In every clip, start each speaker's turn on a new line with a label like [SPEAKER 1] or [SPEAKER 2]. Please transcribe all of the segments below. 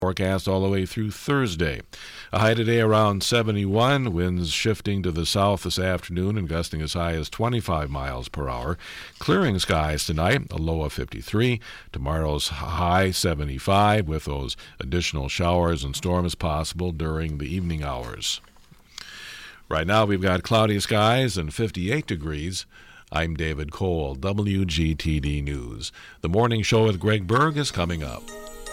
[SPEAKER 1] Forecast all the way through Thursday. A high today around 71, winds shifting to the south this afternoon and gusting as high as 25 miles per hour. Clearing skies tonight, a low of 53. Tomorrow's high 75 with those additional showers and storms possible during the evening hours. Right now we've got cloudy skies and 58 degrees. I'm David Cole, WGTD News. The morning show with Greg Berg is coming up.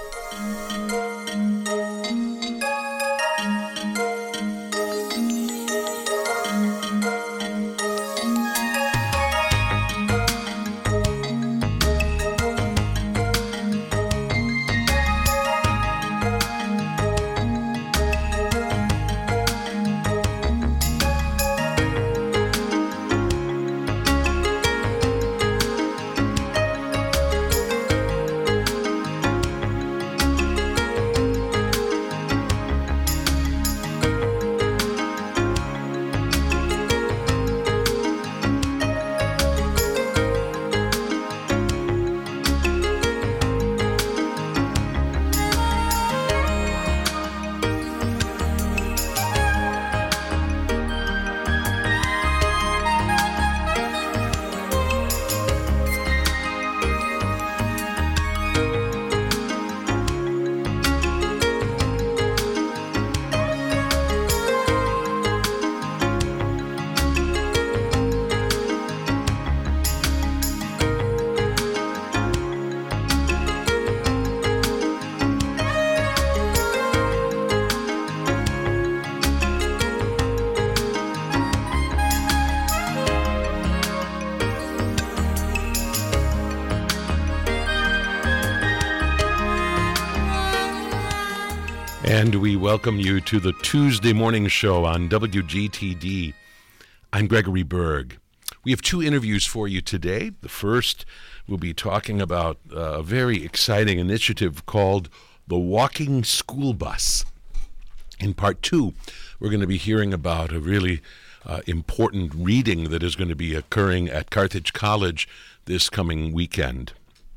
[SPEAKER 1] And we welcome you to the Tuesday morning show on WGTD. I'm Gregory Berg. We have two interviews for you today. The first, we'll be talking about a very exciting initiative called the Walking School Bus. In part two, we're going to be hearing about a really important reading that is going to be occurring at Carthage College this coming weekend.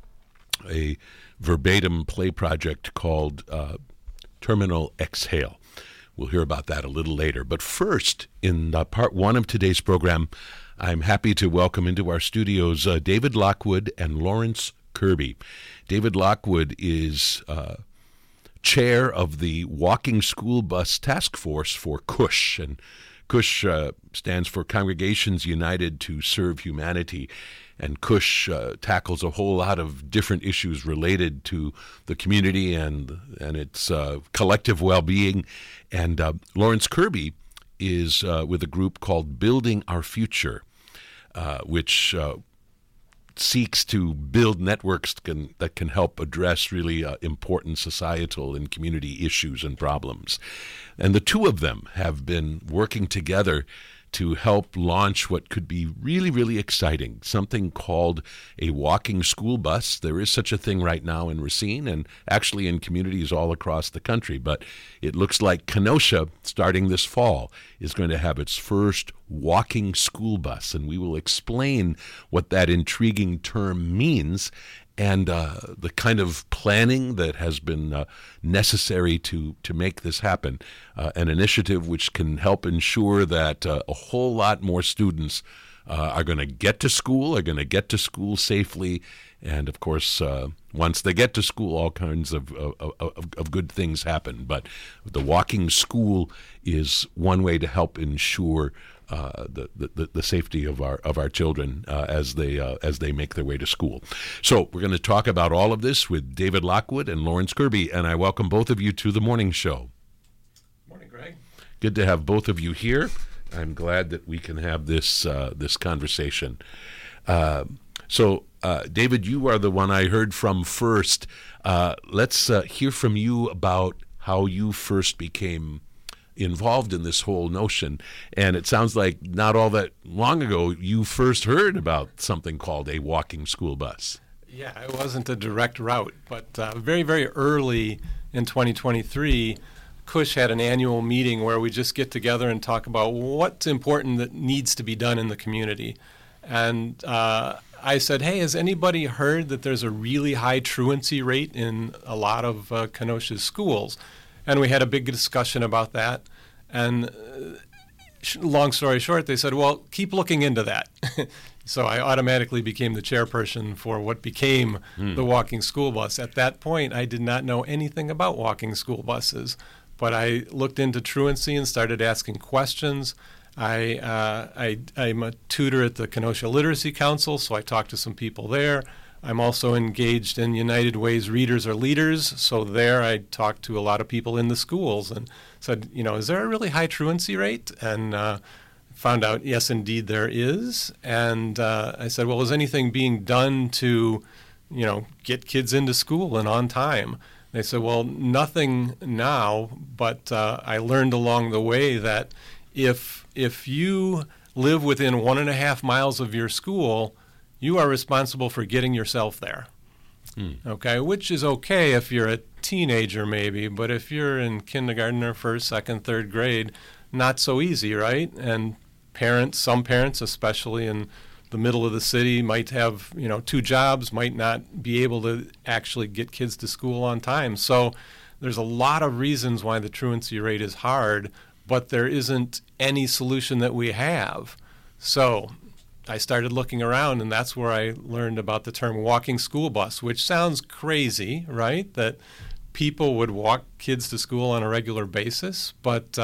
[SPEAKER 1] A verbatim play project called Terminal Exhale. We'll hear about that a little later. But first, in part one of today's program, I'm happy to welcome into our studios David Lockwood and Lawrence Kirby. David Lockwood is chair of the Walking School Bus Task Force for CUSH, and CUSH stands for Congregations United to Serve Humanity. And CUSH tackles a whole lot of different issues related to the community and its collective well-being. And Lawrence Kirby is with a group called Building Our Future, which seeks to build networks that can help address really important societal and community issues and problems. And the two of them have been working together to help launch what could be really, really exciting, something called a walking school bus. There is such a thing right now in Racine and actually in communities all across the country, but it looks like Kenosha, starting this fall, is going to have its first walking school bus, and we will explain what that intriguing term means and the kind of planning that has been necessary to make this happen. An initiative which can help ensure that a whole lot more students are going to get to school safely, and of course, once they get to school, all kinds of good things happen. But the walking school is one way to help ensure the safety of our children as they make their way to school. So we're going to talk about all of this with David Lockwood and Lawrence Kirby, and I welcome both of you to the morning show.
[SPEAKER 2] Morning, Greg.
[SPEAKER 1] Good to have both of you here. I'm glad that we can have this conversation. So, David, you are the one I heard from first. Let's hear from you about how you first became involved in this whole notion. And it sounds like not all that long ago you first heard about something called a walking school bus.
[SPEAKER 2] Yeah, it wasn't a direct route, but very, very early in 2023, CUSH had an annual meeting where we just get together and talk about what's important that needs to be done in the community. And I said, hey, has anybody heard that there's a really high truancy rate in a lot of Kenosha's schools? And we had a big discussion about that. And long story short, they said, well, keep looking into that. So I automatically became the chairperson for what became the walking school bus. At that point, I did not know anything about walking school buses, but I looked into truancy and started asking questions. I'm a tutor at the Kenosha Literacy Council, so I talked to some people there. I'm also engaged in United Way's Readers Are Leaders, so there I talked to a lot of people in the schools and said, is there a really high truancy rate? And found out, yes, indeed there is. And I said, well, is anything being done to, get kids into school and on time? They said, well, nothing now, but I learned along the way that if you live within 1.5 miles of your school, you are responsible for getting yourself there. Okay, which is okay if you're a teenager maybe, but if you're in kindergarten or first, second, third grade, not so easy, right? And some parents, especially in the middle of the city, might have 2 jobs, might not be able to actually get kids to school on time. So there's a lot of reasons why the truancy rate is hard, but there isn't any solution that we have. So I started looking around, and that's where I learned about the term walking school bus, which sounds crazy, right? That people would walk kids to school on a regular basis, but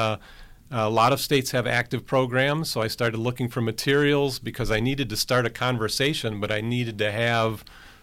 [SPEAKER 2] a lot of states have active programs, so I started looking for materials because I needed to start a conversation, but I needed to have,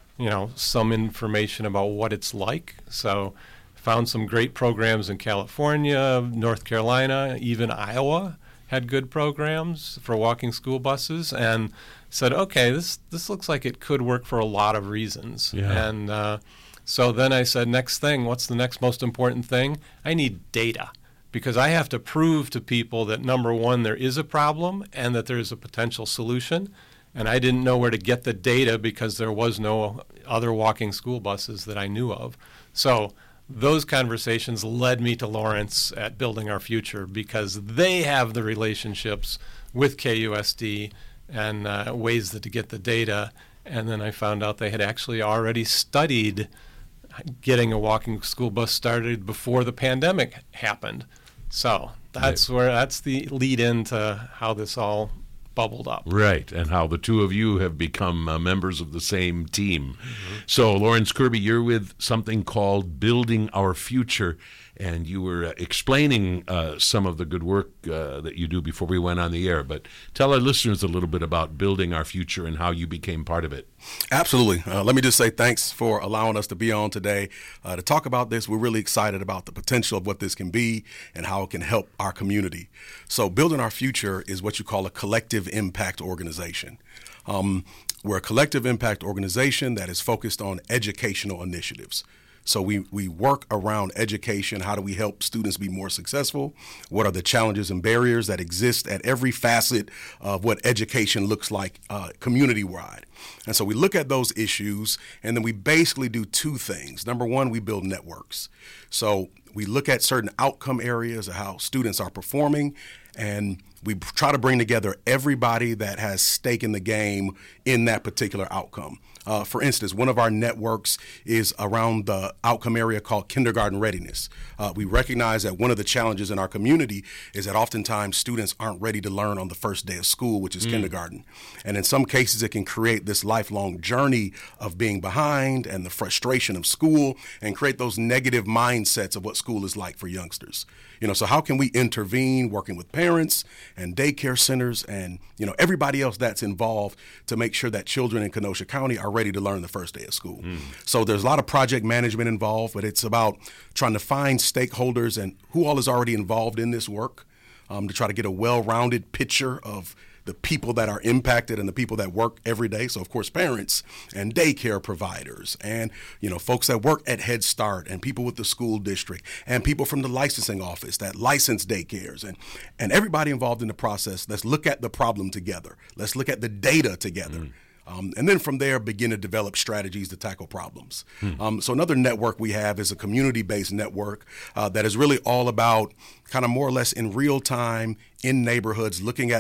[SPEAKER 2] some information about what it's like. So found some great programs in California, North Carolina, even Iowa had good programs for walking school buses, and said, okay, this looks like it could work for a lot of reasons.
[SPEAKER 1] Yeah.
[SPEAKER 2] And so then I said, next thing, what's the next most important thing? I need data. Because I have to prove to people that, number one, there is a problem and that there is a potential solution. And I didn't know where to get the data because there was no other walking school buses that I knew of. So those conversations led me to Lawrence at Building Our Future because they have the relationships with KUSD and ways to get the data. And then I found out they had actually already studied getting a walking school bus started before the pandemic happened. So that's the lead into how this all bubbled up.
[SPEAKER 1] Right, and how the two of you have become members of the same team. So, Lawrence Kirby, you're with something called Building Our Future, and you were explaining some of the good work that you do before we went on the air. But tell our listeners a little bit about Building Our Future and how you became part of it.
[SPEAKER 3] Absolutely. Let me just say thanks for allowing us to be on today to talk about this. We're really excited about the potential of what this can be and how it can help our community. So Building Our Future is what you call a collective impact organization. We're a collective impact organization that is focused on educational initiatives. So we work around education. How do we help students be more successful? What are the challenges and barriers that exist at every facet of what education looks like community-wide? And so we look at those issues, and then we basically do 2 things. Number one, we build networks. So we look at certain outcome areas of how students are performing, and we try to bring together everybody that has stake in the game in that particular outcome. For instance, one of our networks is around the outcome area called kindergarten readiness. We recognize that one of the challenges in our community is that oftentimes students aren't ready to learn on the first day of school, which is kindergarten. And in some cases, it can create this lifelong journey of being behind and the frustration of school and create those negative mindsets of what school is like for youngsters. So how can we intervene working with parents and daycare centers and, everybody else that's involved to make sure that children in Kenosha County are ready to learn the first day of school? So there's a lot of project management involved, but it's about trying to find stakeholders and who all is already involved in this work to try to get a well-rounded picture of the people that are impacted and the people that work every day. So, of course, parents and daycare providers and, folks that work at Head Start and people with the school district and people from the licensing office that license daycares and everybody involved in the process. Let's look at the problem together. Let's look at the data together. And then from there, begin to develop strategies to tackle problems. So another network we have is a community-based network that is really all about kind of more or less in real time in neighborhoods, looking at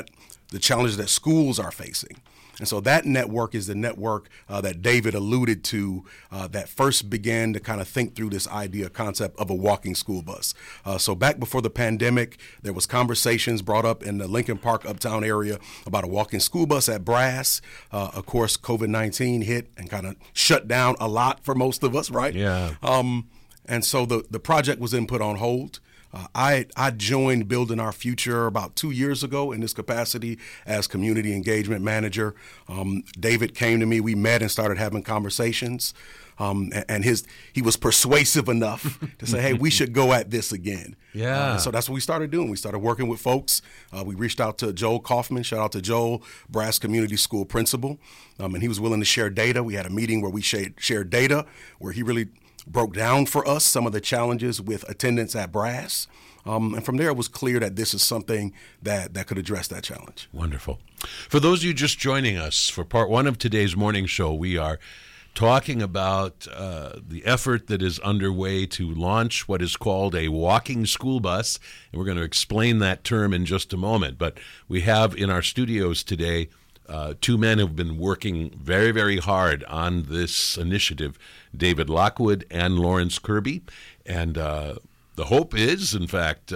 [SPEAKER 3] the challenges that schools are facing. And so that network is the network that David alluded to that first began to kind of think through this idea concept of a walking school bus. So back before the pandemic, there was conversations brought up in the Lincoln Park uptown area about a walking school bus at Brass. Of course, COVID-19 hit and kind of shut down a lot for most of us, right?
[SPEAKER 1] Yeah.
[SPEAKER 3] And so the project was then put on hold. I joined Building Our Future about 2 years ago in this capacity as community engagement manager. David came to me. We met and started having conversations. And he was persuasive enough to say, hey, we should go at this again.
[SPEAKER 1] Yeah.
[SPEAKER 3] So that's what we started doing. We started working with folks. We reached out to Joel Kaufman. Shout out to Joel, Brass Community School principal. And he was willing to share data. We had a meeting where we shared data, where he really broke down for us some of the challenges with attendance at Brass. And from there, it was clear that this is something that could address that challenge.
[SPEAKER 1] Wonderful. For those of you just joining us for part one of today's morning show, we are talking about the effort that is underway to launch what is called a walking school bus. And we're going to explain that term in just a moment. But we have in our studios today two men who've been working very, very hard on this initiative, David Lockwood and Lawrence Kirby. And the hope is, in fact,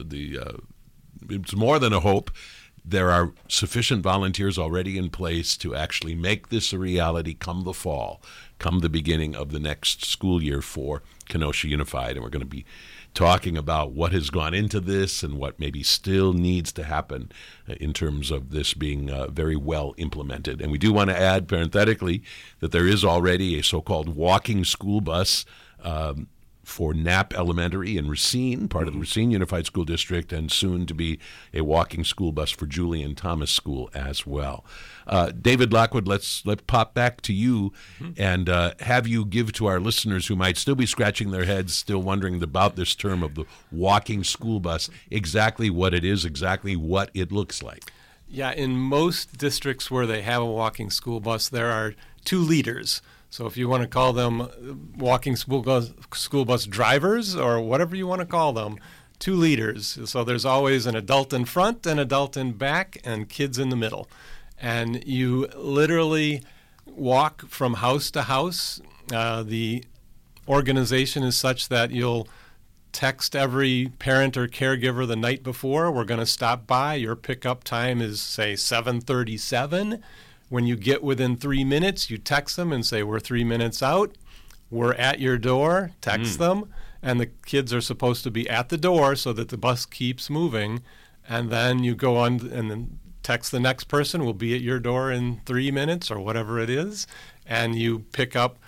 [SPEAKER 1] it's more than a hope. There are sufficient volunteers already in place to actually make this a reality come the fall, come the beginning of the next school year for Kenosha Unified. And we're going to be talking about what has gone into this and what maybe still needs to happen in terms of this being very well implemented. And we do want to add parenthetically that there is already a so-called walking school bus for Knapp Elementary in Racine, part of the Racine Unified School District, and soon to be a walking school bus for Julian Thomas School as well. David Lockwood, let's pop back to you and have you give to our listeners who might still be scratching their heads, still wondering about this term of the walking school bus, exactly what it is, exactly what it looks like.
[SPEAKER 2] Yeah, in most districts where they have a walking school bus, there are two leaders. So if you want to call them walking school bus drivers or whatever you want to call them, two leaders. So there's always an adult in front, an adult in back, and kids in the middle. And you literally walk from house to house. The organization is such that you'll text every parent or caregiver the night before, we're going to stop by. Your pickup time is, say, 7:37. When you get within 3 minutes, you text them and say, we're 3 minutes out. We're at your door. Text them. And the kids are supposed to be at the door so that the bus keeps moving. And then you go on and then text the next person. We'll be at your door in 3 minutes or whatever it is. And you pick up.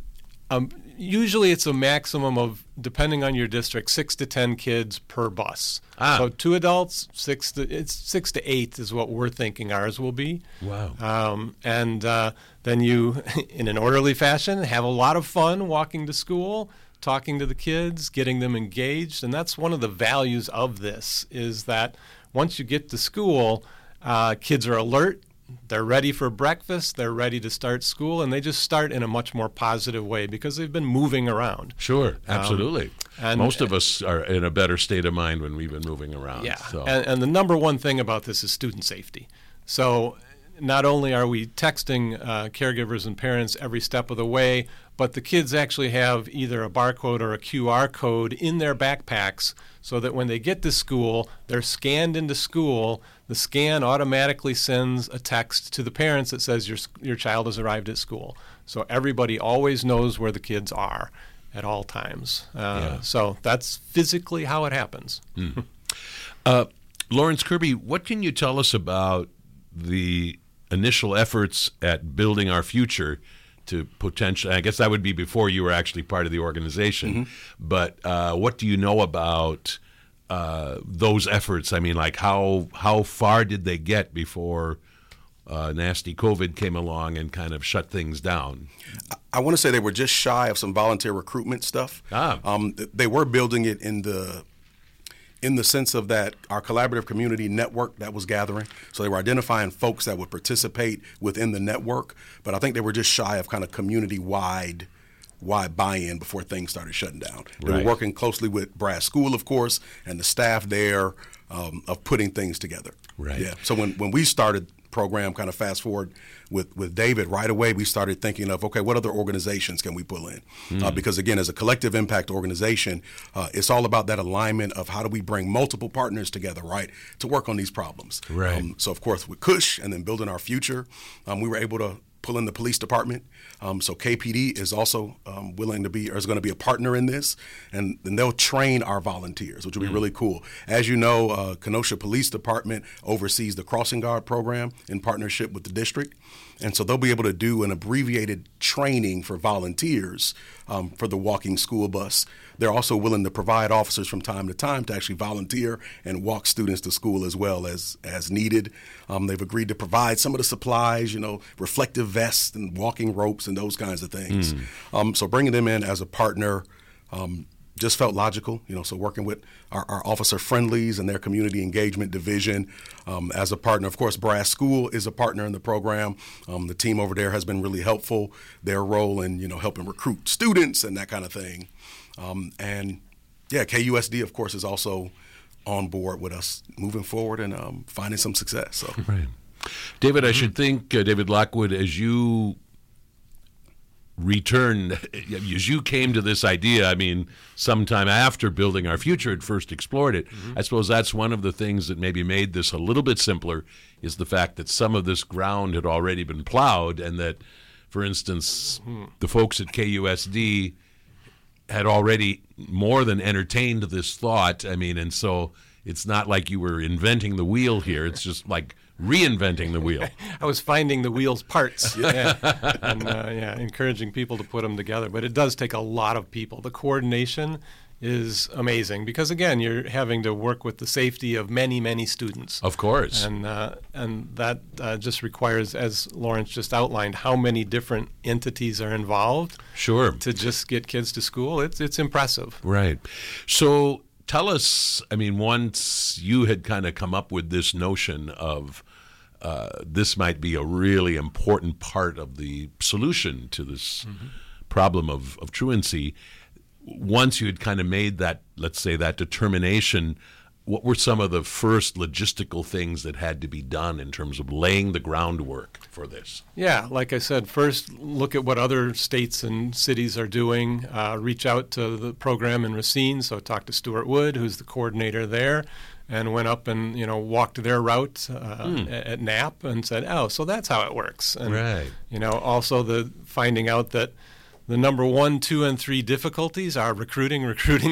[SPEAKER 2] Usually it's a maximum of, depending on your district, 6 to 10 kids per bus. So 2 adults, 6 to 8 is what we're thinking ours will be.
[SPEAKER 1] Wow.
[SPEAKER 2] And then you, in an orderly fashion, have a lot of fun walking to school, talking to the kids, getting them engaged. And that's one of the values of this, is that once you get to school, kids are alert. They're ready for breakfast, they're ready to start school, and they just start in a much more positive way because they've been moving around.
[SPEAKER 1] Sure, absolutely. And most of us are in a better state of mind when we've been moving around.
[SPEAKER 2] Yeah,
[SPEAKER 1] so.
[SPEAKER 2] And the number one thing about this is student safety. So not only are we texting caregivers and parents every step of the way, but the kids actually have either a barcode or a QR code in their backpacks so that when they get to school, they're scanned into school. The scan automatically sends a text to the parents that says your child has arrived at school. So everybody always knows where the kids are at all times. So that's physically how it happens.
[SPEAKER 1] Lawrence Kirby, what can you tell us about the initial efforts at Building Our Future to potentially, I guess that would be before you were actually part of the organization, but what do you know about those efforts? I mean, like how far did they get before nasty COVID came along and kind of shut things down?
[SPEAKER 3] I want to say they were just shy of some volunteer recruitment stuff. They were building it in the sense of that our collaborative community network that was gathering. So they were identifying folks that would participate within the network, but I think they were just shy of kind of community-wide statewide buy-in before things started shutting down. They
[SPEAKER 1] Right.
[SPEAKER 3] were working closely with Brass School, of course, and the staff there of putting things together.
[SPEAKER 1] Right.
[SPEAKER 3] Yeah. So when we started the program, kind of fast forward with David, right away we started thinking of, okay, what other organizations can we pull in? Because again, as a collective impact organization, it's all about that alignment of how do we bring multiple partners together, right, to work on these problems.
[SPEAKER 1] Right.
[SPEAKER 3] So of course with Cush and then Building Our Future, we were able to pull in the police department. So KPD is also willing to be, or is going to be a partner in this, and then they'll train our volunteers, which will be really cool. As you know, Kenosha Police Department oversees the Crossing Guard program in partnership with the district. And so they'll be able to do an abbreviated training for volunteers for the walking school bus. They're also willing to provide officers from time to time to actually volunteer and walk students to school as well as needed. They've agreed to provide some of the supplies, reflective vests and walking ropes and those kinds of things. So bringing them in as a partner just felt logical, so working with our officer friendlies and their community engagement division as a partner. Of course, Brass School is a partner in the program. The team over there has been really helpful, their role in, helping recruit students and that kind of thing. And yeah, KUSD, of course, is also on board with us moving forward and finding some success. So.
[SPEAKER 1] Right. David, I should think, David Lockwood, as you as you came to this idea, sometime after Building Our Future had first explored it, I suppose that's one of the things that maybe made this a little bit simpler, is the fact that some of this ground had already been plowed, and that, for instance, the folks at KUSD had already more than entertained this thought. And so it's not like you were inventing the wheel here. It's just like reinventing the wheel.
[SPEAKER 2] I was finding the wheel's parts and encouraging people to put them together. But it does take a lot of people. The coordination is amazing because, again, you're having to work with the safety of many, many students.
[SPEAKER 1] Of course.
[SPEAKER 2] And that just requires, as Lawrence just outlined, how many different entities are involved.
[SPEAKER 1] Sure.
[SPEAKER 2] To just get kids to school. It's impressive.
[SPEAKER 1] Right. So tell us, once you had kind of come up with this notion of this might be a really important part of the solution to this problem of truancy, once you had kind of made that, let's say, that determination, what were some of the first logistical things that had to be done in terms of laying the groundwork for this?
[SPEAKER 2] Yeah, like I said, first look at what other states and cities are doing. Reach out to the program in Racine, so talk to Stuart Wood, who's the coordinator there, and went up and walked their route at Knapp and said, oh, so that's how it works. And
[SPEAKER 1] right.
[SPEAKER 2] Also the finding out that the number 1, 2, and 3 difficulties are recruiting,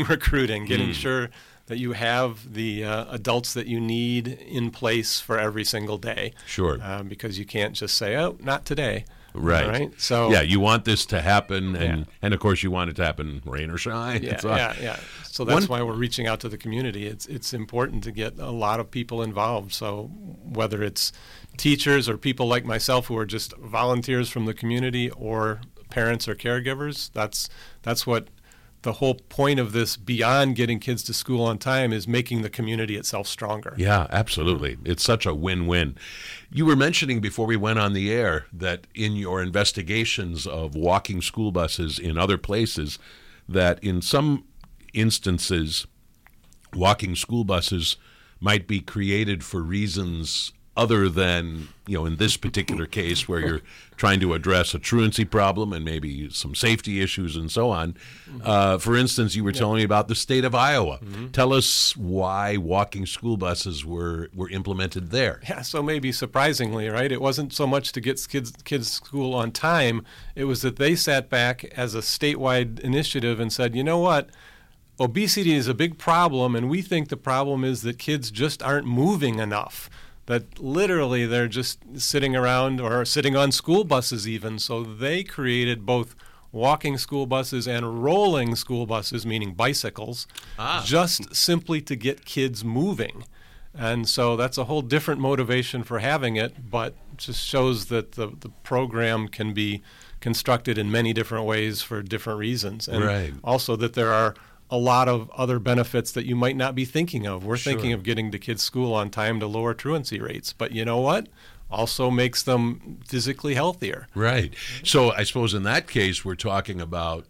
[SPEAKER 2] getting sure that you have the adults that you need in place for every single day.
[SPEAKER 1] Sure.
[SPEAKER 2] Because you can't just say, oh, not today.
[SPEAKER 1] Right.
[SPEAKER 2] Right. So
[SPEAKER 1] yeah, you want this to happen, and of course you want it to happen rain or shine.
[SPEAKER 2] Yeah. So that's why we're reaching out to the community. It's important to get a lot of people involved. So whether it's teachers or people like myself who are just volunteers from the community, or parents or caregivers, that's what the whole point of this, beyond getting kids to school on time, is making the community itself stronger.
[SPEAKER 1] Yeah, absolutely. It's such a win-win. You were mentioning before we went on the air that in your investigations of walking school buses in other places, that in some instances, walking school buses might be created for reasons other than, in this particular case where you're trying to address a truancy problem and maybe some safety issues and so on. For instance, you were telling me about the state of Iowa. Tell us why walking school buses were implemented there.
[SPEAKER 2] Yeah, so maybe surprisingly, right, it wasn't so much to get kids to school on time. It was that they sat back as a statewide initiative and said, you know what? Obesity is a big problem, and we think the problem is that kids just aren't moving enough. That literally they're just sitting around or sitting on school buses even. So they created both walking school buses and rolling school buses, meaning bicycles, just simply to get kids moving. And so that's a whole different motivation for having it, but just shows that the program can be constructed in many different ways for different reasons. And also that there are a lot of other benefits that you might not be thinking of. We're thinking of getting to kids' school on time to lower truancy rates. But you know what? Also makes them physically healthier.
[SPEAKER 1] Right. So I suppose in that case, we're talking about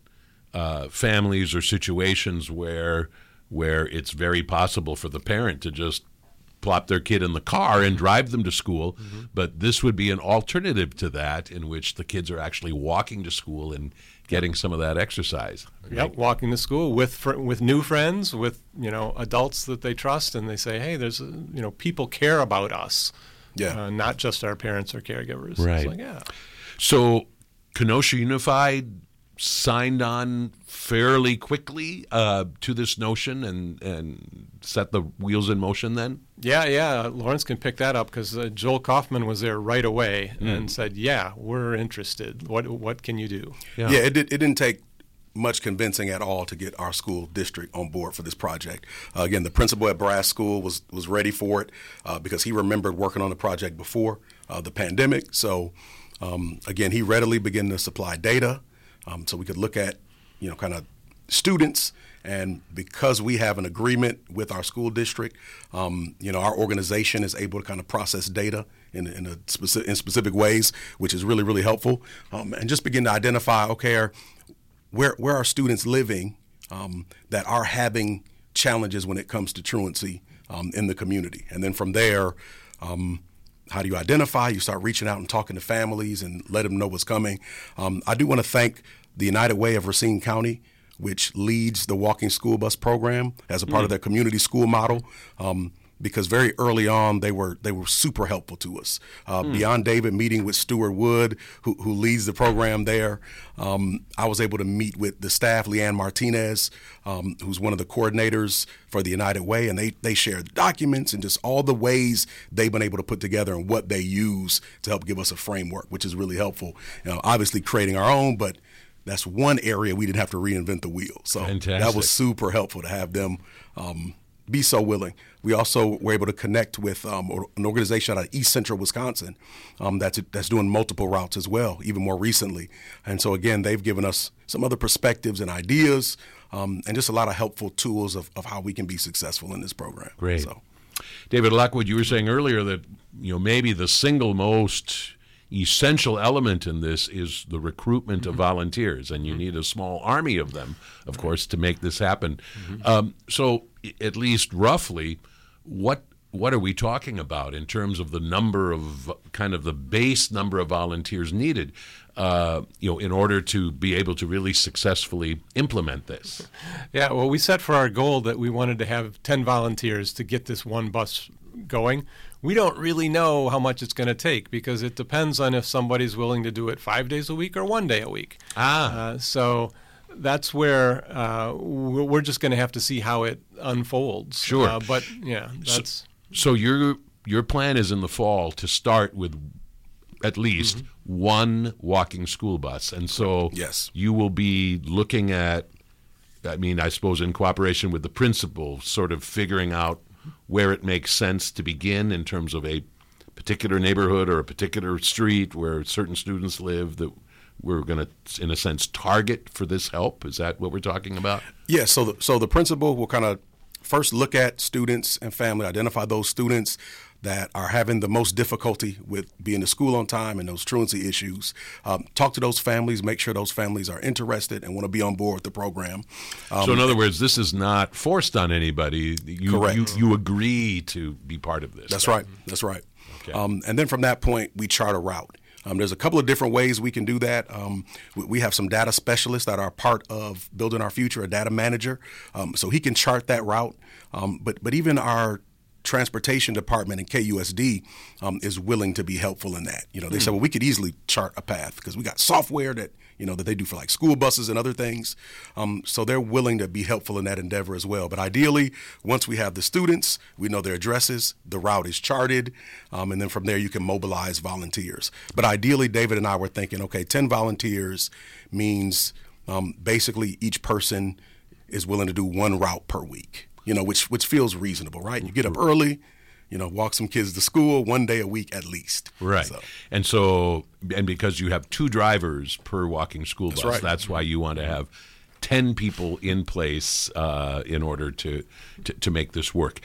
[SPEAKER 1] families or situations where it's very possible for the parent to just plop their kid in the car and drive them to school, but this would be an alternative to that in which the kids are actually walking to school and getting some of that exercise. Right?
[SPEAKER 2] Yep, walking to school with new friends, with adults that they trust, and they say, hey, there's people care about us, not just our parents or caregivers.
[SPEAKER 1] Right.
[SPEAKER 2] It's like, yeah.
[SPEAKER 1] So Kenosha Unified signed on fairly quickly to this notion and set the wheels in motion then?
[SPEAKER 2] Yeah. Lawrence can pick that up because Joel Kaufman was there right away and said, yeah, we're interested. What can you do?
[SPEAKER 3] Yeah, it didn't take much convincing at all to get our school district on board for this project. Again, the principal at Brass School was ready for it because he remembered working on the project before the pandemic. So, again, he readily began to supply data so we could look at, kind of students. And because we have an agreement with our school district, our organization is able to kind of process data in specific ways, which is really, really helpful. And just begin to identify, okay, where are students living that are having challenges when it comes to truancy in the community. And then from there, how do you identify? You start reaching out and talking to families and let them know what's coming. I do want to thank the United Way of Racine County, which leads the walking school bus program as a part of their community school model, because very early on they were super helpful to us. Beyond David meeting with Stuart Wood, who leads the program there, I was able to meet with the staff, Leanne Martinez, who's one of the coordinators for the United Way, and they shared documents and just all the ways they've been able to put together and what they use to help give us a framework, which is really helpful. Obviously creating our own, but that's one area we didn't have to reinvent the wheel. So
[SPEAKER 1] Fantastic.
[SPEAKER 3] That was super helpful to have them be so willing. We also were able to connect with an organization out of East Central Wisconsin that's doing multiple routes as well, even more recently. And so, again, they've given us some other perspectives and ideas and just a lot of helpful tools of how we can be successful in this program.
[SPEAKER 1] Great.
[SPEAKER 3] So,
[SPEAKER 1] David Lockwood, you were saying earlier that maybe the single most essential element in this is the recruitment of volunteers, and you need a small army of them, of course, to make this happen. So at least roughly, what are we talking about in terms of the number of kind of the base number of volunteers needed, in order to be able to really successfully implement this?
[SPEAKER 2] Yeah, well, we set for our goal that we wanted to have 10 volunteers to get this one bus going. We don't really know how much it's going to take because it depends on if somebody's willing to do it 5 days a week or 1 day a week. So that's where we're just going to have to see how it unfolds.
[SPEAKER 1] Sure.
[SPEAKER 2] But yeah, that's...
[SPEAKER 1] So your plan is in the fall to start with at least one walking school bus. And so
[SPEAKER 3] yes,
[SPEAKER 1] you will be looking at, I suppose in cooperation with the principal, sort of figuring out where it makes sense to begin in terms of a particular neighborhood or a particular street where certain students live that we're going to, in a sense, target for this help. Is that what we're talking about?
[SPEAKER 3] Yes. So the principal will kind of first look at students and family, identify those students that are having the most difficulty with being to school on time and those truancy issues. Talk to those families, make sure those families are interested and want to be on board with the program.
[SPEAKER 1] So in other words, this is not forced on anybody.
[SPEAKER 3] Correct.
[SPEAKER 1] You agree to be part of this.
[SPEAKER 3] That's right. That's right.
[SPEAKER 1] Okay.
[SPEAKER 3] And then from that point, we chart a route. There's a couple of different ways we can do that. We have some data specialists that are part of Building Our Future, a data manager, so he can chart that route. But even our transportation department and KUSD is willing to be helpful in that. They said, well, we could easily chart a path because we got software that they do for like school buses and other things. So they're willing to be helpful in that endeavor as well. But ideally, once we have the students, we know their addresses, the route is charted, and then from there you can mobilize volunteers. But ideally, David and I were thinking, okay, 10 volunteers means basically each person is willing to do one route per week. Which feels reasonable, right? You get up early, walk some kids to school 1 day a week at least.
[SPEAKER 1] Right. And because you have 2 drivers per walking school bus,
[SPEAKER 3] right.
[SPEAKER 1] That's why you want to have 10 people in place in order to make this work.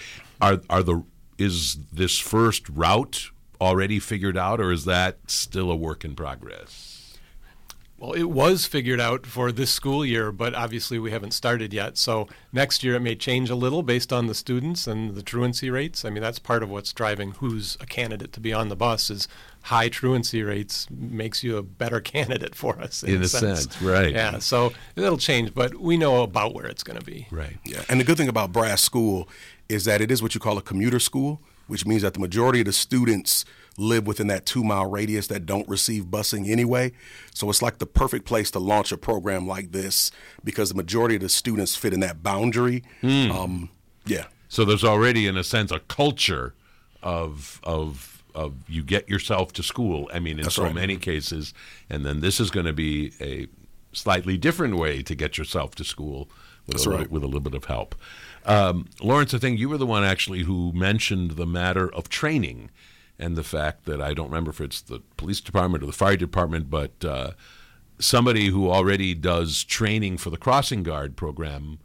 [SPEAKER 1] Is this first route already figured out, or is that still a work in progress?
[SPEAKER 2] Well, it was figured out for this school year, but obviously we haven't started yet. So next year it may change a little based on the students and the truancy rates. I mean, that's part of what's driving who's a candidate to be on the bus is high truancy rates makes you a better candidate for us.
[SPEAKER 1] In a sense, right.
[SPEAKER 2] Yeah, so it'll change, but we know about where it's going to be.
[SPEAKER 1] Right.
[SPEAKER 3] Yeah, and the good thing about Brass School is that it is what you call a commuter school, which means that the majority of the students live within that 2-mile radius that don't receive busing anyway. So it's like the perfect place to launch a program like this because the majority of the students fit in that boundary. Yeah.
[SPEAKER 1] So there's already, in a sense, a culture of you get yourself to school. I mean, in
[SPEAKER 3] That's
[SPEAKER 1] so
[SPEAKER 3] right.
[SPEAKER 1] many cases, and then this is going to be a slightly different way to get yourself to school with,
[SPEAKER 3] That's
[SPEAKER 1] a, little,
[SPEAKER 3] right.
[SPEAKER 1] with a little bit of help. Lawrence, I think you were the one actually who mentioned the matter of training and the fact that I don't remember if it's the police department or the fire department, but somebody who already does training for the crossing guard program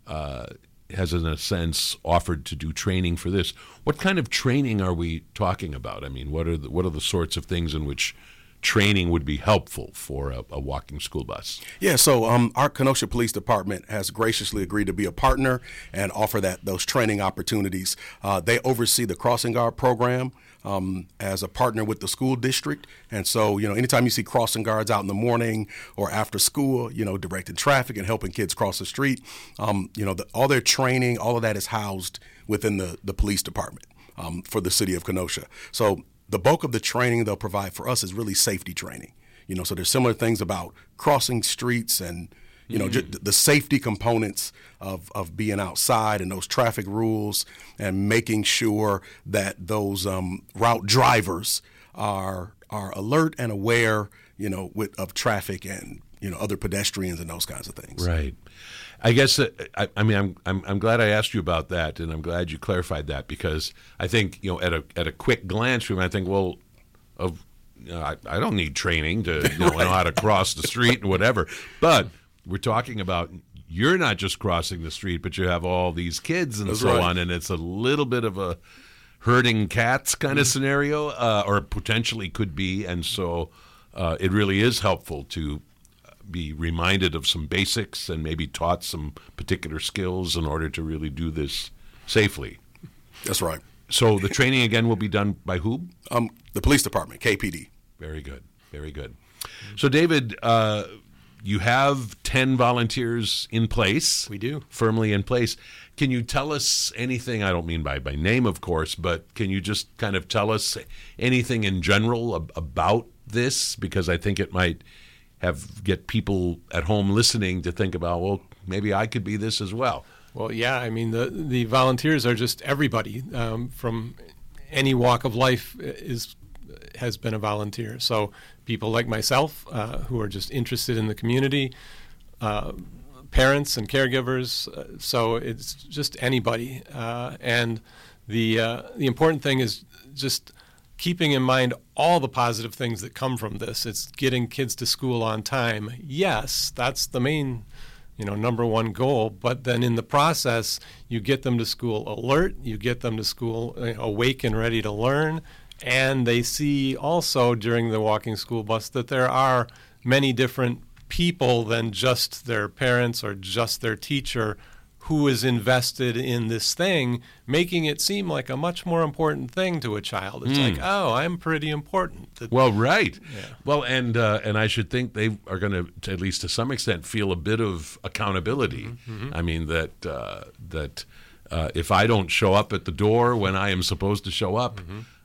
[SPEAKER 1] has, in a sense, offered to do training for this. What kind of training are we talking about? I mean, what are the sorts of things in which training would be helpful for a walking school bus?
[SPEAKER 3] Yeah, so our Kenosha Police Department has graciously agreed to be a partner and offer those training opportunities. They oversee the crossing guard program as a partner with the school district. And so, anytime you see crossing guards out in the morning or after school, directing traffic and helping kids cross the street, all their training, all of that is housed within the police department for the city of Kenosha. So the bulk of the training they'll provide for us is really safety training. So there's similar things about crossing streets and, the safety components of being outside and those traffic rules and making sure that those route drivers are alert and aware, of traffic and, other pedestrians and those kinds of things.
[SPEAKER 1] Right. I guess I'm glad I asked you about that, and I'm glad you clarified that because I think at a quick glance we might think, well, I don't need training to know how to cross the street and whatever, but we're talking about you're not just crossing the street, but you have all these kids and
[SPEAKER 3] That's
[SPEAKER 1] so
[SPEAKER 3] right.
[SPEAKER 1] on, and it's a little bit of a herding cats kind of scenario, or potentially could be, and so it really is helpful to be reminded of some basics and maybe taught some particular skills in order to really do this safely.
[SPEAKER 3] That's right.
[SPEAKER 1] So the training again will be done by who?
[SPEAKER 3] The police department, KPD.
[SPEAKER 1] Very good. Very good. So David, you have 10 volunteers in place.
[SPEAKER 2] We do.
[SPEAKER 1] Firmly in place. Can you tell us anything, I don't mean by name, of course, but can you just kind of tell us anything in general about this? Because I think it might get people at home listening to think about, well, maybe I could be this as well.
[SPEAKER 2] Well, yeah, I mean, the volunteers are just everybody from any walk of life has been a volunteer. So people like myself who are just interested in the community, parents and caregivers. So it's just anybody. And the important thing is just keeping in mind all the positive things that come from this. It's getting kids to school on time. Yes, that's the main number one goal, but then in the process, you get them to school alert, you get them to school awake and ready to learn, and they see also during the walking school bus that there are many different people than just their parents or just their teacher who is invested in this thing, making it seem like a much more important thing to a child. It's like, oh, I'm pretty important.
[SPEAKER 1] Well, right.
[SPEAKER 2] Yeah.
[SPEAKER 1] Well, and I should think they are going to, at least to some extent, feel a bit of accountability.
[SPEAKER 2] Mm-hmm.
[SPEAKER 1] I mean, that if I don't show up at the door when I am supposed to show up,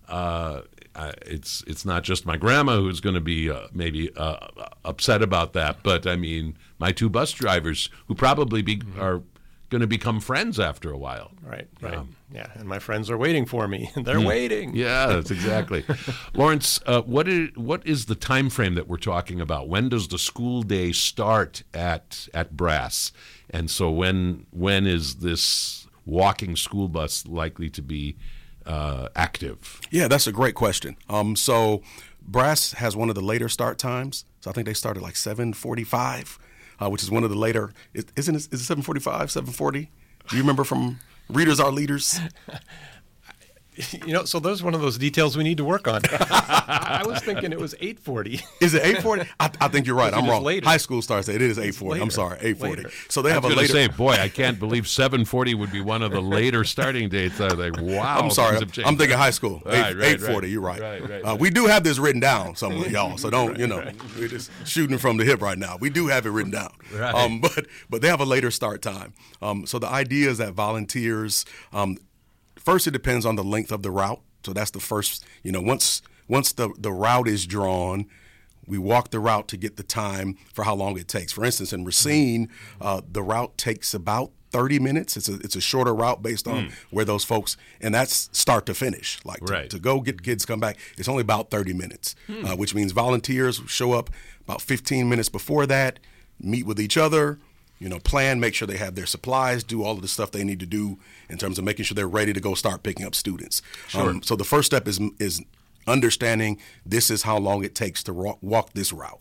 [SPEAKER 1] it's not just my grandma who's going to be maybe upset about that, but I mean, my 2 bus drivers who probably are going to become friends after a while.
[SPEAKER 2] Right. Yeah, and my friends are waiting for me. They're waiting.
[SPEAKER 1] Yeah, that's exactly. Lawrence, what is the time frame that we're talking about? When does the school day start at Brass? And so when is this walking school bus likely to be active? Yeah,
[SPEAKER 3] that's a great question. So Brass has one of the later start times. So I think they start at like 7:45. Which is one of the later, is it 7:45, 7:40? Do you remember from Readers Are Leaders?
[SPEAKER 2] So those one of those details we need to work on. I was thinking it was 8:40.
[SPEAKER 3] Is it 8:40? I think you're right. I'm wrong.
[SPEAKER 2] Later.
[SPEAKER 3] High school starts at it is 8:40. I'm sorry, 8:40.
[SPEAKER 2] Later.
[SPEAKER 3] So they have a later.
[SPEAKER 1] Say, boy, I can't believe 7:40 would be one of the later starting dates. I was like, wow.
[SPEAKER 3] I'm sorry.
[SPEAKER 1] things have changed.
[SPEAKER 3] I'm thinking high school.
[SPEAKER 1] Right,
[SPEAKER 3] 8:40. You're right.
[SPEAKER 1] Right.
[SPEAKER 3] We do have this written down, some of y'all. So don't we're just shooting from the hip right now. We do have it written down.
[SPEAKER 1] Right.
[SPEAKER 3] But they have a later start time. So the idea is that volunteers. First, it depends on the length of the route. So that's the first. Once the route is drawn, we walk the route to get the time for how long it takes. For instance, in Racine, the route takes about 30 minutes. It's a shorter route based on where those folks, and that's start to finish. To go get kids come back, it's only about 30 minutes, which means volunteers show up about 15 minutes before that, meet with each other, plan, make sure they have their supplies, do all of the stuff they need to do in terms of making sure they're ready to go start picking up students.
[SPEAKER 1] Sure.
[SPEAKER 3] So the first step is understanding this is how long it takes to walk this route.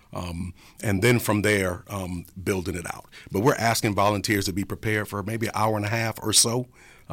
[SPEAKER 3] And then from there, building it out. But we're asking volunteers to be prepared for maybe an hour and a half or so,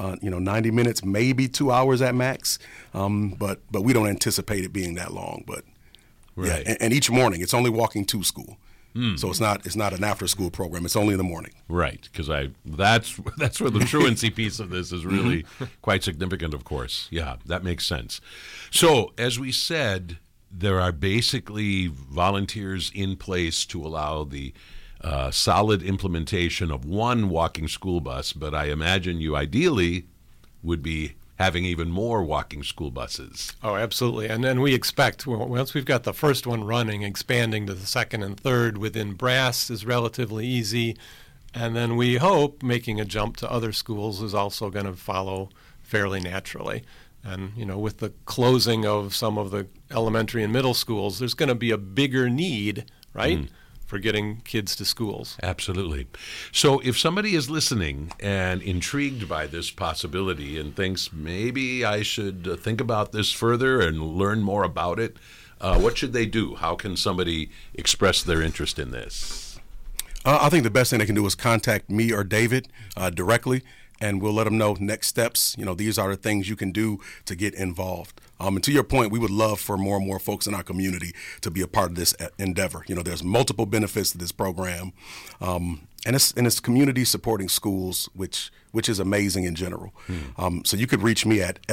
[SPEAKER 3] 90 minutes, maybe 2 hours at max. But we don't anticipate it being that long. But
[SPEAKER 1] right.
[SPEAKER 3] Yeah, and each morning, it's only walking to school. So it's not an after school program. It's only in the morning.
[SPEAKER 1] Right, because that's where the truancy piece of this is really quite significant, of course. Yeah, that makes sense. So as we said, there are basically volunteers in place to allow the solid implementation of one walking school bus, but I imagine you ideally would be having even more walking school buses.
[SPEAKER 2] Oh, absolutely. And then we expect, once we've got the first one running, expanding to the second and third within Brass is relatively easy. And then we hope making a jump to other schools is also going to follow fairly naturally. And, with the closing of some of the elementary and middle schools, there's going to be a bigger need, right? For getting kids to schools.
[SPEAKER 1] Absolutely. So if somebody is listening and intrigued by this possibility and thinks maybe I should think about this further and learn more about it, what should they do? How can somebody express their interest in this?
[SPEAKER 3] I think the best thing they can do is contact me or David directly, and we'll let them know next steps. These are the things you can do to get involved. And to your point, we would love for more and more folks in our community to be a part of this endeavor. There's multiple benefits to this program, and it's community supporting schools, which is amazing in general. So you could reach me at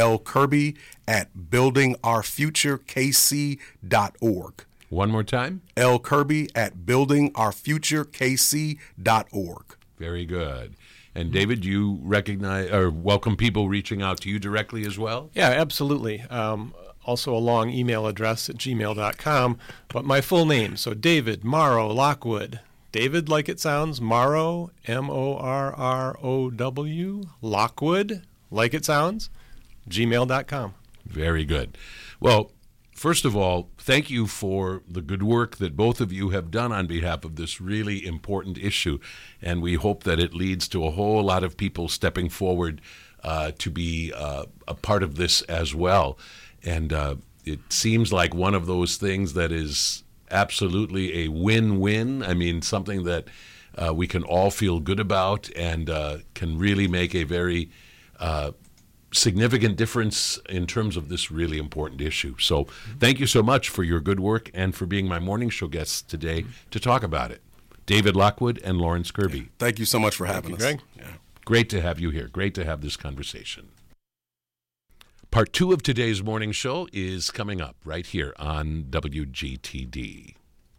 [SPEAKER 3] lkirby@buildingourfuturekc.org.
[SPEAKER 1] One more time?
[SPEAKER 3] lkirby@buildingourfuturekc.org.
[SPEAKER 1] Very good. And David, do you recognize or welcome people reaching out to you directly as well?
[SPEAKER 2] Yeah, absolutely. Also a long email address at gmail.com, but my full name, so David Morrow Lockwood. David, like it sounds, Morrow, Morrow, Lockwood, like it sounds, gmail.com.
[SPEAKER 1] Very good. Well, first of all, thank you for the good work that both of you have done on behalf of this really important issue, and we hope that it leads to a whole lot of people stepping forward to be a part of this as well. And it seems like one of those things that is absolutely a win-win. I mean, something that we can all feel good about and can really make a very significant difference in terms of this really important issue. So thank you so much for your good work and for being my morning show guests today to talk about it. David Lockwood and Lawrence Kirby.
[SPEAKER 3] Thank you so much for having us.
[SPEAKER 2] Greg.
[SPEAKER 3] Yeah.
[SPEAKER 1] Great to have you here. Great to have this conversation. Part 2 of today's morning show is coming up right here on WGTD.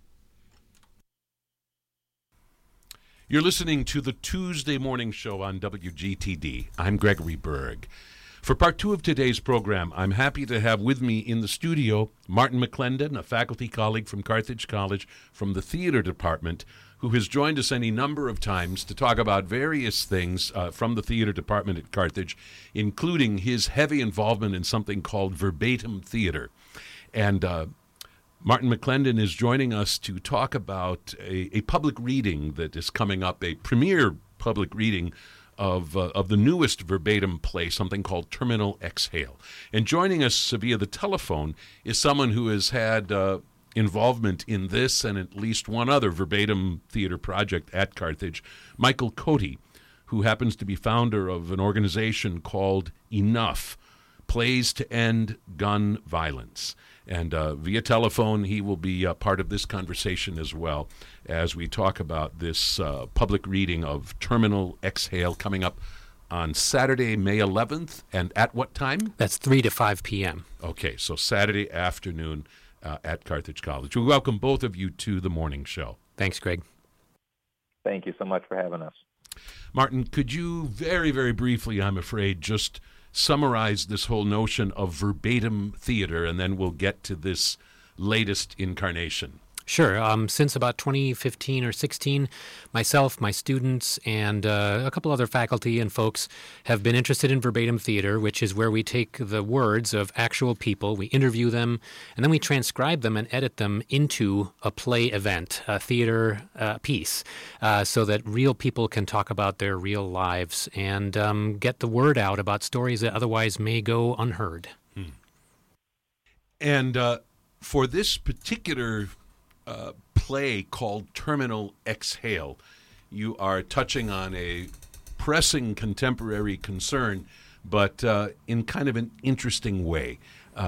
[SPEAKER 1] You're listening to the Tuesday morning show on WGTD. I'm Gregory Berg. For part 2 of today's program, I'm happy to have with me in the studio Martin McClendon, a faculty colleague from Carthage College from the theater department, who has joined us any number of times to talk about various things from the theater department at Carthage, including his heavy involvement in something called verbatim theater. And Martin McClendon is joining us to talk about a public reading that is coming up, a premiere public reading of the newest verbatim play, something called Terminal Exhale. And joining us via the telephone is someone who has had involvement in this and at least one other verbatim theater project at Carthage, Michael Cote, who happens to be founder of an organization called Enough, Plays to End Gun Violence. And via telephone, he will be part of this conversation as well as we talk about this public reading of Terminal Exhale coming up on Saturday, May 11th. And at what time?
[SPEAKER 4] That's 3 to 5 p.m.
[SPEAKER 1] Okay, so Saturday afternoon at Carthage College. We welcome both of you to the morning show.
[SPEAKER 4] Thanks, Greg.
[SPEAKER 5] Thank you so much for having us.
[SPEAKER 1] Martin, could you very, very briefly, I'm afraid, just summarize this whole notion of verbatim theater, and then we'll get to this latest incarnation?
[SPEAKER 4] Sure. Since about 2015 or 16, myself, my students, and a couple other faculty and folks have been interested in verbatim theater, which is where we take the words of actual people, we interview them, and then we transcribe them and edit them into a play event, a theater piece, so that real people can talk about their real lives and get the word out about stories that otherwise may go unheard.
[SPEAKER 1] And for this particular play called Terminal Exhale, you are touching on a pressing contemporary concern, but in kind of an interesting way.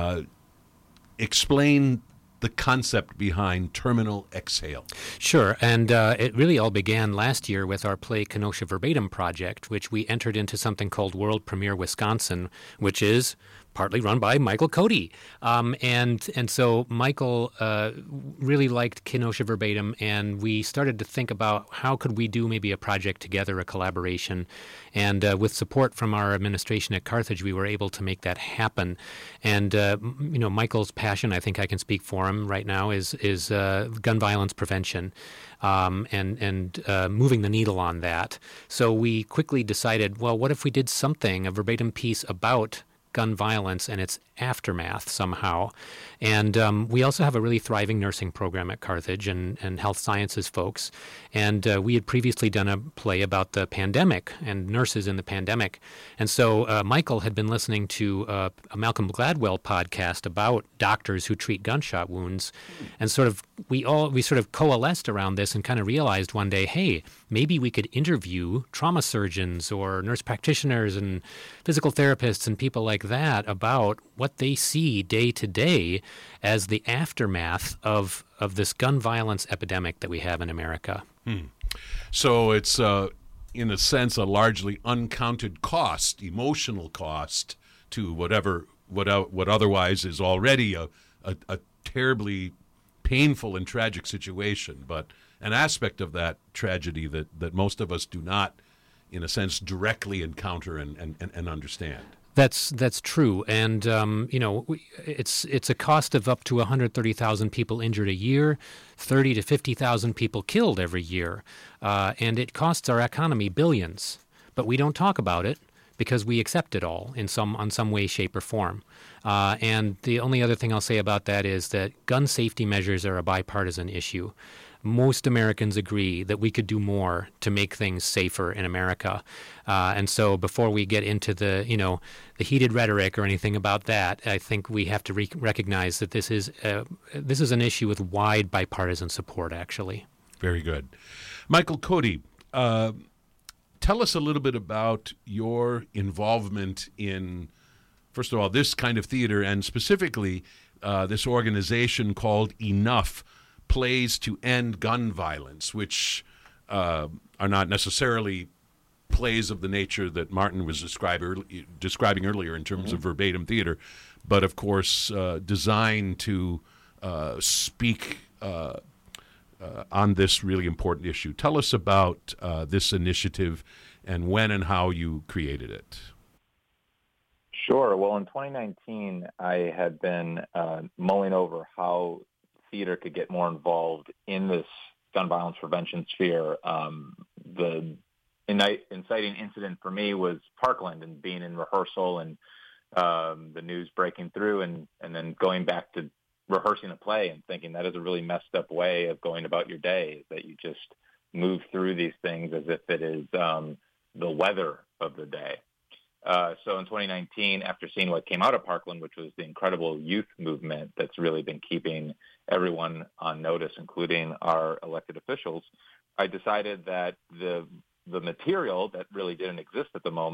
[SPEAKER 1] Explain the concept behind Terminal Exhale.
[SPEAKER 4] Sure, and it really all began last year with our Play Kenosha Verbatim project, which we entered into something called World Premiere Wisconsin, which is partly run by Michael Cody. And so Michael really liked Kenosha Verbatim, and we started to think about how could we do maybe a project together, a collaboration. And with support from our administration at Carthage, we were able to make that happen. And, Michael's passion, I think I can speak for him right now, is gun violence prevention and moving the needle on that. So we quickly decided, well, what if we did something, a verbatim piece about gun violence and its aftermath somehow. And we also have a really thriving nursing program at Carthage and health sciences folks. And we had previously done a play about the pandemic and nurses in the pandemic. And so Michael had been listening to a Malcolm Gladwell podcast about doctors who treat gunshot wounds. And we sort of coalesced around this and kind of realized one day, hey, maybe we could interview trauma surgeons or nurse practitioners and physical therapists and people like that about what they see day to day as the aftermath of this gun violence epidemic that we have in America.
[SPEAKER 1] So it's, in a sense, a largely uncounted cost, emotional cost, to what otherwise is already a terribly painful and tragic situation, but an aspect of that tragedy that most of us do not, in a sense, directly encounter and understand.
[SPEAKER 4] That's true, and it's a cost of up to 130,000 people injured a year, 30 to 50,000 people killed every year, and it costs our economy billions. But we don't talk about it because we accept it all on some way, shape, or form. And the only other thing I'll say about that is that gun safety measures are a bipartisan issue. Most Americans agree that we could do more to make things safer in America. And so before we get into the heated rhetoric or anything about that, I think we have to recognize that this is an issue with wide bipartisan support, actually.
[SPEAKER 1] Very good. Michael Cody, tell us a little bit about your involvement in, first of all, this kind of theater, and specifically this organization called Enough, Plays to End Gun Violence, which are not necessarily plays of the nature that Martin was describing earlier in terms of verbatim theater, but of course designed to speak on this really important issue. Tell us about this initiative and when and how you created it.
[SPEAKER 5] Sure. Well, in 2019, I had been mulling over how theater could get more involved in this gun violence prevention sphere. The inciting incident for me was Parkland and being in rehearsal and the news breaking through and then going back to rehearsing a play and thinking that is a really messed up way of going about your day, that you just move through these things as if it is the weather of the day. So in 2019, after seeing what came out of Parkland, which was the incredible youth movement that's really been keeping everyone on notice, including our elected officials, I decided that the material that really didn't exist at the moment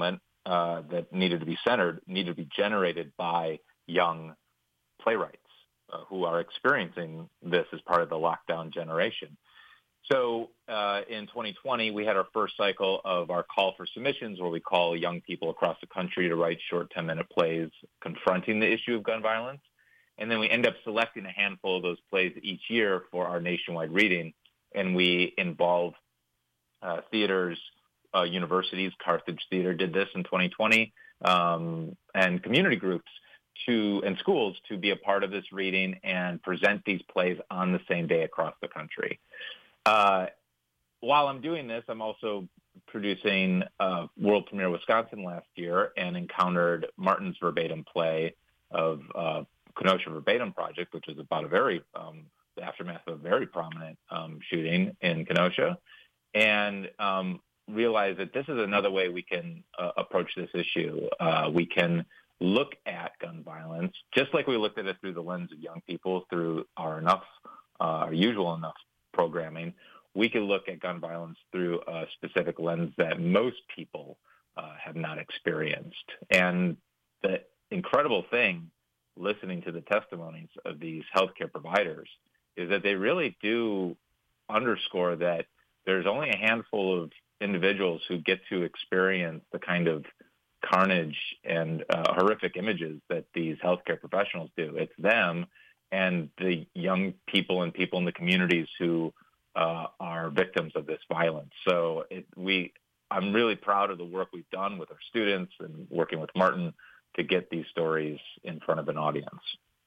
[SPEAKER 5] that needed to be generated by young playwrights who are experiencing this as part of the lockdown generation. So in 2020, we had our first cycle of our call for submissions, where we call young people across the country to write short 10-minute plays confronting the issue of gun violence. And then we end up selecting a handful of those plays each year for our nationwide reading. And we involve theaters, universities. Carthage Theater did this in 2020, and community groups and schools to be a part of this reading and present these plays on the same day across the country. While I'm doing this, I'm also producing World Premiere Wisconsin last year and encountered Martin's verbatim play of Kenosha Verbatim Project, which is about the aftermath of a very prominent shooting in Kenosha, and realized that this is another way we can approach this issue. We can look at gun violence just like we looked at it through the lens of young people through our usual enough programming. We can look at gun violence through a specific lens that most people have not experienced. And the incredible thing, listening to the testimonies of these healthcare providers, is that they really do underscore that there's only a handful of individuals who get to experience the kind of carnage and horrific images that these healthcare professionals do. It's them and the young people and people in the communities who are victims of this violence. So I'm really proud of the work we've done with our students and working with Martin to get these stories in front of an audience.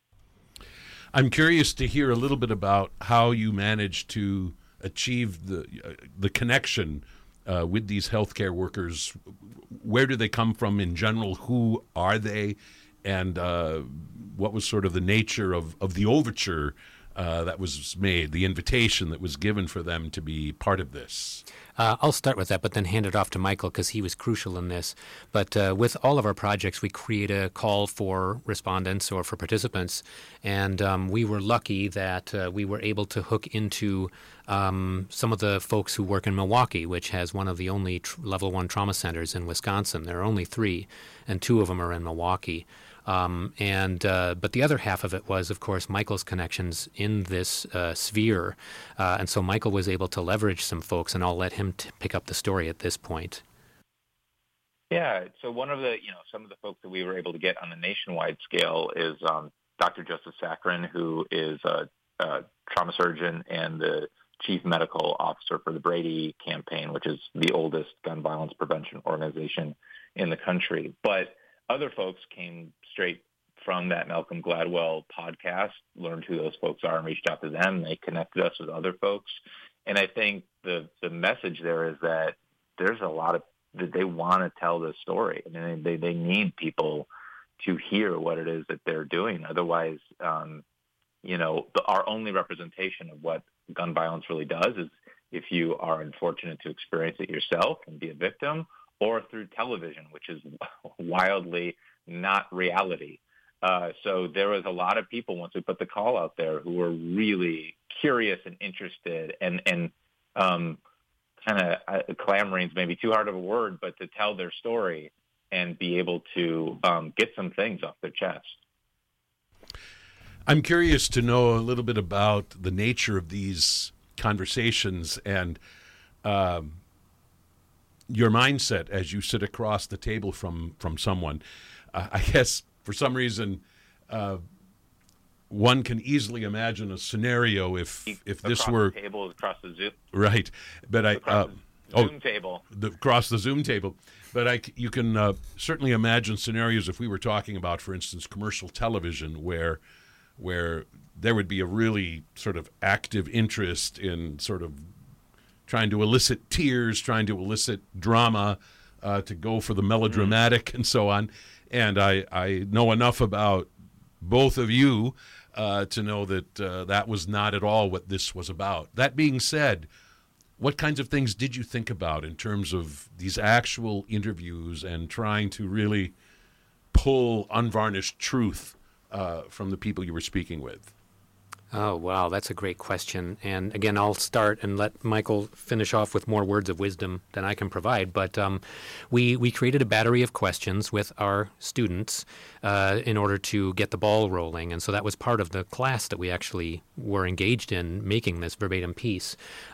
[SPEAKER 1] I'm curious to hear a little bit about how you managed to achieve the connection with these healthcare workers. Where do they come from in general? Who are they? And what was sort of the nature of the overture that was made, the invitation that was given for them to be part of this?
[SPEAKER 4] I'll start with that, but then hand it off to Michael because he was crucial in this. But with all of our projects, we create a call for respondents or for participants, and we were lucky that we were able to hook into some of the folks who work in Milwaukee, which has one of the only level 1 trauma centers in Wisconsin. There are only 3, and 2 of them are in Milwaukee. But the other half of it was, of course, Michael's connections in this sphere. And so Michael was able to leverage some folks, and I'll let him pick up the story at this point.
[SPEAKER 5] Yeah. So one of some of the folks that we were able to get on a nationwide scale is Dr. Joseph Sakharin, who is a trauma surgeon and the chief medical officer for the Brady campaign, which is the oldest gun violence prevention organization in the country. But other folks came straight from that Malcolm Gladwell podcast, learned who those folks are and reached out to them. They connected us with other folks. And I think the message there is that there's a lot of, that they want to tell this story. I mean, they need people to hear what it is that they're doing. Otherwise, our only representation of what gun violence really does is if you are unfortunate to experience it yourself and be a victim, or through television, which is wildly not reality. So there was a lot of people, once we put the call out there, who were really curious and interested and kind of clamoring is maybe too hard of a word, but to tell their story and be able to get some things off their chest.
[SPEAKER 1] I'm curious to know a little bit about the nature of these conversations and your mindset as you sit across the table from someone. I guess for some reason, one can easily imagine a scenario if this were
[SPEAKER 5] the table across the Zoom,
[SPEAKER 1] right, but
[SPEAKER 5] Zoom table
[SPEAKER 1] across the Zoom table. But you can certainly imagine scenarios if we were talking about, for instance, commercial television, where there would be a really sort of active interest in sort of trying to elicit tears, trying to elicit drama, to go for the melodramatic and so on. And I know enough about both of you to know that that was not at all what this was about. That being said, what kinds of things did you think about in terms of these actual interviews and trying to really pull unvarnished truth from the people you were speaking with?
[SPEAKER 4] Oh, wow, that's a great question. And again, I'll start and let Michael finish off with more words of wisdom than I can provide. But we created a battery of questions with our students in order to get the ball rolling. And so that was part of the class that we actually were engaged in making this verbatim piece.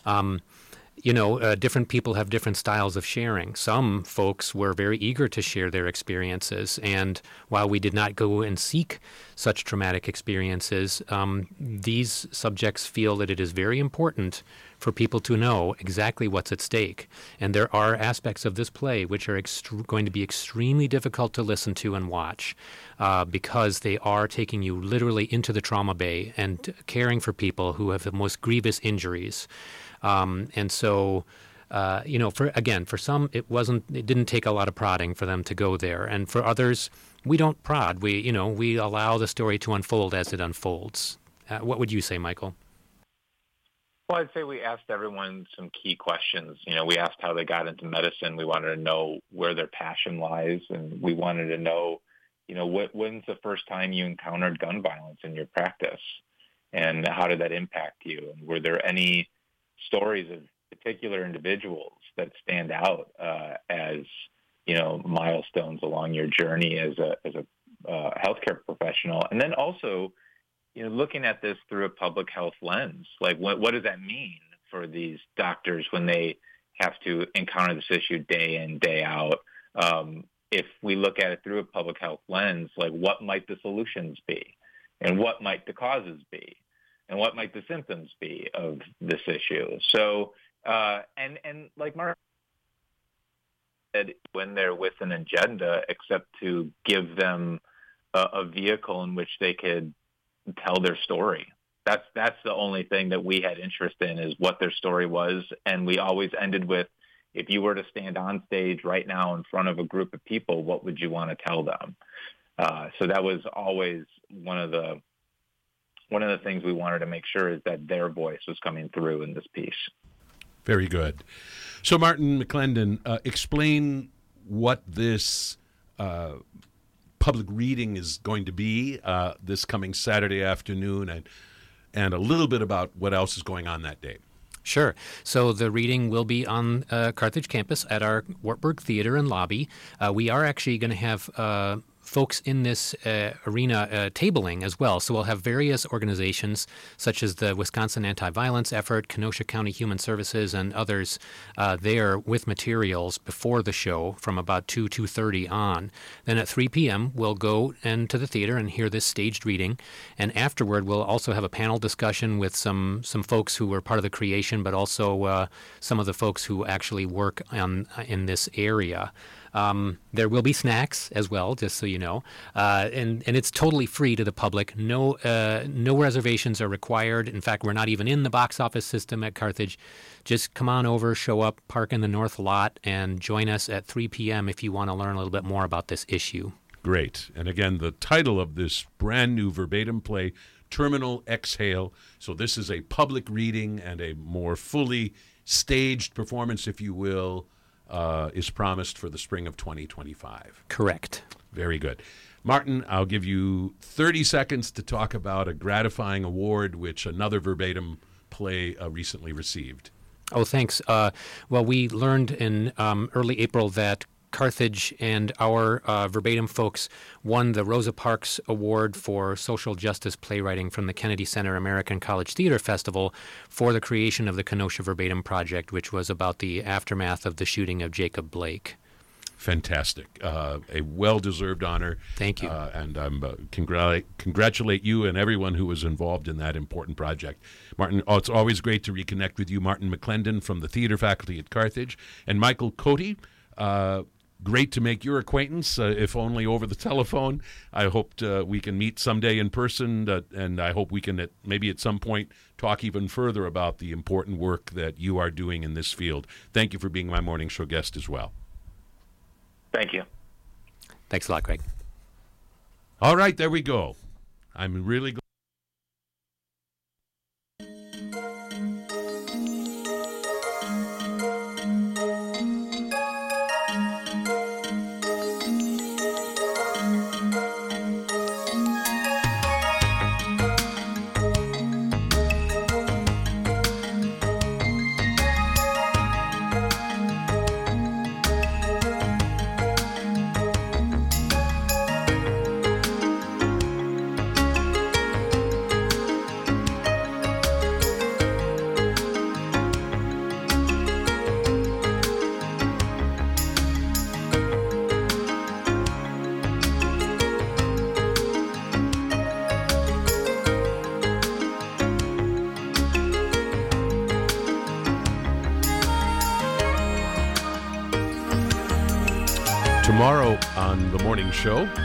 [SPEAKER 4] Different people have different styles of sharing. Some folks were very eager to share their experiences, and while we did not go and seek such traumatic experiences, these subjects feel that it is very important for people to know exactly what's at stake. And there are aspects of this play which are going to be extremely difficult to listen to and watch because they are taking you literally into the trauma bay and caring for people who have the most grievous injuries. And so, for some, it didn't take a lot of prodding for them to go there. And for others, we don't prod. We allow the story to unfold as it unfolds. What would you say, Michael?
[SPEAKER 5] Well, I'd say we asked everyone some key questions. We asked how they got into medicine. We wanted to know where their passion lies. And we wanted to know, when's the first time you encountered gun violence in your practice? And how did that impact you? And were there any stories of particular individuals that stand out as milestones along your journey as a healthcare professional, and then also looking at this through a public health lens, like what does that mean for these doctors when they have to encounter this issue day in, day out? If we look at it through a public health lens, like what might the solutions be, and what might the causes be? And what might the symptoms be of this issue? So, and like Mark said, when they're with an agenda, except to give them a vehicle in which they could tell their story. That's the only thing that we had interest in, is what their story was. And we always ended with, if you were to stand on stage right now in front of a group of people, what would you want to tell them? So that was always one of the things we wanted to make sure is that their voice was coming through in this piece.
[SPEAKER 1] Very good. So, Martin McClendon, explain what this public reading is going to be this coming Saturday afternoon, and a little bit about what else is going on that day.
[SPEAKER 4] Sure. So the reading will be on Carthage campus at our Wartburg Theater and Lobby. We are actually going to have folks in this arena tabling as well. So we'll have various organizations such as the Wisconsin Anti-Violence Effort, Kenosha County Human Services, and others there with materials before the show from about 2:30 on. Then at 3 p.m. we'll go into the theater and hear this staged reading. And afterward we'll also have a panel discussion with some folks who were part of the creation, but also some of the folks who actually work in this area. There will be snacks as well, just so you know, and it's totally free to the public. No reservations are required. In fact, we're not even in the box office system at Carthage. Just come on over, show up, park in the north lot, and join us at 3 p.m. if you want to learn a little bit more about this issue.
[SPEAKER 1] Great. And again, the title of this brand new verbatim play, Terminal Exhale. So this is a public reading, and a more fully staged performance, if you will, is promised for the spring of 2025.
[SPEAKER 4] Correct.
[SPEAKER 1] Very good. Martin, I'll give you 30 seconds to talk about a gratifying award which another verbatim play recently received.
[SPEAKER 4] Oh, thanks. Well, we learned in early April that Carthage and our verbatim folks won the Rosa Parks Award for Social Justice Playwriting from the Kennedy Center American College Theater Festival for the creation of the Kenosha Verbatim Project, which was about the aftermath of the shooting of Jacob Blake.
[SPEAKER 1] Fantastic. A well-deserved honor.
[SPEAKER 4] Thank you.
[SPEAKER 1] And I congratulate you and everyone who was involved in that important project. Martin, it's always great to reconnect with you. Martin McClendon from the theater faculty at Carthage. And Michael Cote, great to make your acquaintance, if only over the telephone. I hoped we can meet someday in person, and I hope we can maybe at some point talk even further about the important work that you are doing in this field. Thank you for being my morning show guest as well.
[SPEAKER 5] Thank you.
[SPEAKER 4] Thanks a lot, Greg.
[SPEAKER 1] All right, there we go. I'm really glad. Tomorrow on the morning show,